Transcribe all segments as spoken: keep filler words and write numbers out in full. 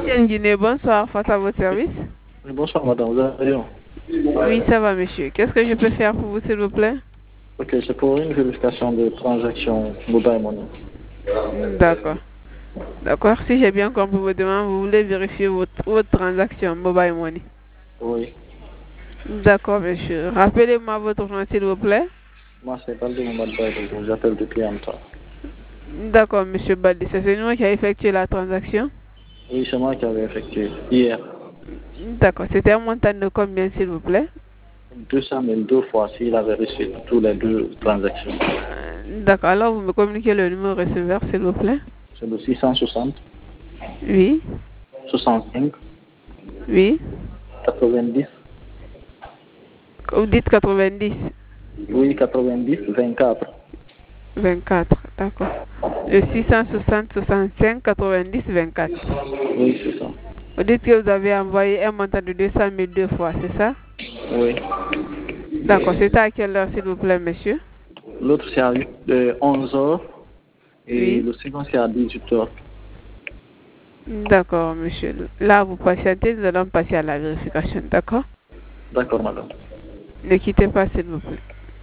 M T N Guinée, bonsoir, face à votre service. Oui, bonsoir madame, vous allez bien? Oui, ça va monsieur. Qu'est-ce que je peux faire pour vous s'il vous plaît? Ok, c'est pour une vérification de transaction mobile money. D'accord. D'accord, si j'ai bien compris votre demande, vous voulez vérifier votre, votre transaction mobile money. Oui. D'accord monsieur. Rappelez-moi votre nom s'il vous plaît. Moi c'est Balde Mohamed Bayrou, j'appelle depuis Anta. D'accord monsieur Balde, c'est nous qui a effectué la transaction? Oui, c'est moi qui avais effectué hier. D'accord, c'était un montant de combien s'il vous plaît? deux cent mille deux fois s'il avait reçu tous les deux transactions. D'accord, alors vous me communiquez le numéro receveur s'il vous plaît. C'est le six cent soixante. Oui. soixante-cinq. Oui. quatre-vingt-dix. Vous dites quatre-vingt-dix. Oui, quatre-vingt-dix, vingt-quatre. vingt-quatre, d'accord. Le six cent soixante, soixante-cinq, quatre-vingt-dix, vingt-quatre. Oui, c'est ça. Vous dites que vous avez envoyé un montant de deux cent mille deux fois, c'est ça? Oui. D'accord, c'était à quelle heure s'il vous plaît, monsieur? L'autre c'est à onze heures et oui. Le second c'est à dix-huit heures. D'accord, monsieur. Là, vous patientez, nous allons passer à la vérification, d'accord? D'accord, madame. Ne quittez pas, s'il vous plaît.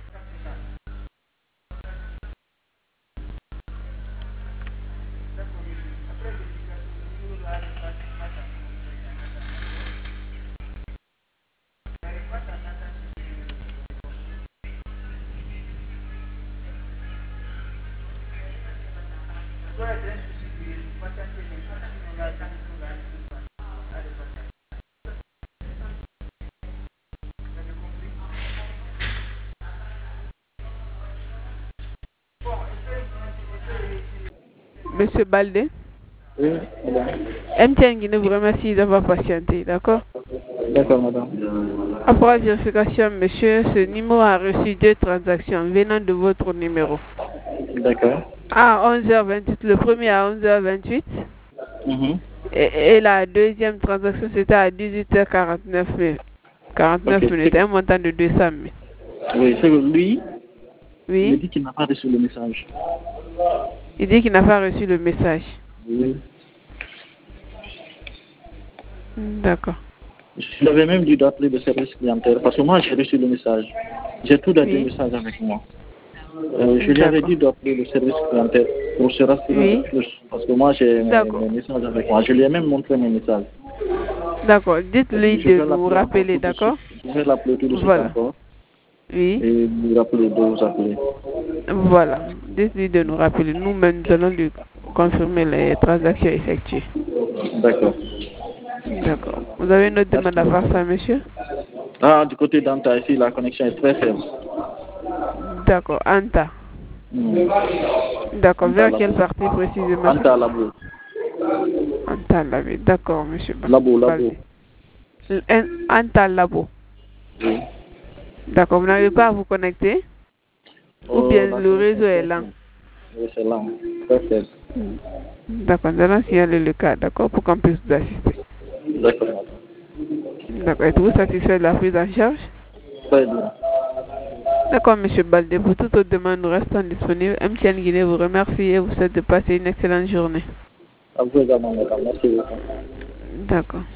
Monsieur Balde? Oui, madame. M T N Guinée vous remercie d'avoir patienté, d'accord? D'accord, madame. Après la vérification, monsieur, ce numéro a reçu deux transactions venant de votre numéro. D'accord. À onze heures vingt-huit, le premier à onze heures vingt-huit. Mm-hmm. et, et la deuxième transaction, c'était à dix-huit heures quarante-neuf, quarante-neuf Okay. minutes, un montant de deux cent mille. Oui, c'est lui. Oui. Il dit qu'il n'a pas reçu le message. Il dit qu'il n'a pas reçu le message. Oui. D'accord. Je lui avais même dû d'appeler le service clientèle parce que moi j'ai reçu le message. J'ai tous les oui. deux messages avec moi. Euh, je lui avais dit d'appeler le service clientèle pour se rassurer oui. plus parce que moi j'ai mes, mes messages avec moi. Je lui ai même montré mes messages. D'accord. Dites-lui de nous rappeler, d'accord? Je vais l'appeler tout de suite voilà. encore. Oui. Et vous rappeler de vous appeler. Voilà. Dites-lui de nous rappeler. Nous-mêmes, nous allons lui confirmer les transactions effectuées. D'accord. D'accord. Vous avez une autre demande à faire ça, monsieur? Ah, du côté d'Anta, ici, la connexion est très faible. D'accord. Anta. Hmm. D'accord. Vers quelle partie précisément? Anta Labo. Anta Labo. D'accord, monsieur. Labo, Labo. Anta Labo. Oui. D'accord. Vous n'arrivez pas à vous connecter? Ou Oh, bien le réseau est lent? Oui, c'est lent. Très faible. D'accord. Nous allons signaler le cas, d'accord, pour qu'on puisse vous assister. D'accord. D'accord. Êtes-vous satisfait de la prise en charge? Très bien. D'accord, monsieur Balde. Pour toute autre demande, nous restons disponibles. M T N Guinée vous remercie et vous souhaite de passer une excellente journée. À vous également, madame. Merci beaucoup. D'accord.